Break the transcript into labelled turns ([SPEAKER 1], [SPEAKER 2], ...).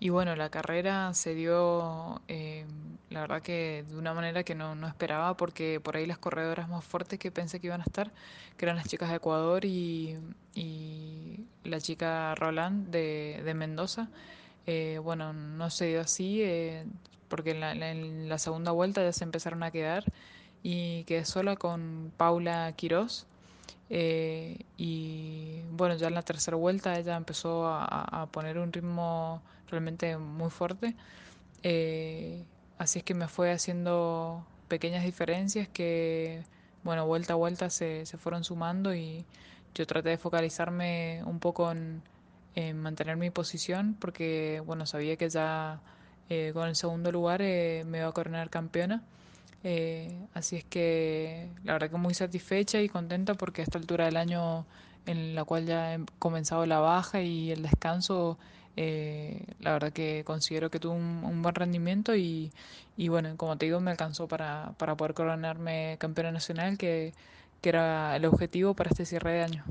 [SPEAKER 1] Y bueno, la carrera se dio, la verdad que de una manera que no esperaba, porque por ahí las corredoras más fuertes que pensé que iban a estar, que eran las chicas de Ecuador y la chica Roland de Mendoza, bueno, no se dio así, porque en la segunda vuelta ya se empezaron a quedar y quedé sola con Paula Quirós. Y bueno, ya en la tercera vuelta ella empezó a poner un ritmo realmente muy fuerte. Eh, Así es que me fue haciendo pequeñas diferencias que, bueno, vuelta a vuelta se fueron sumando y yo traté de focalizarme un poco en mantener mi posición porque, bueno, sabía que ya con el segundo lugar me iba a coronar campeona. Así es que la verdad que muy satisfecha y contenta porque a esta altura del año en la cual ya he comenzado la baja y el descanso, la verdad que considero que tuve un buen rendimiento y bueno, como te digo, me alcanzó para poder coronarme campeona nacional, que era el objetivo para este cierre de año.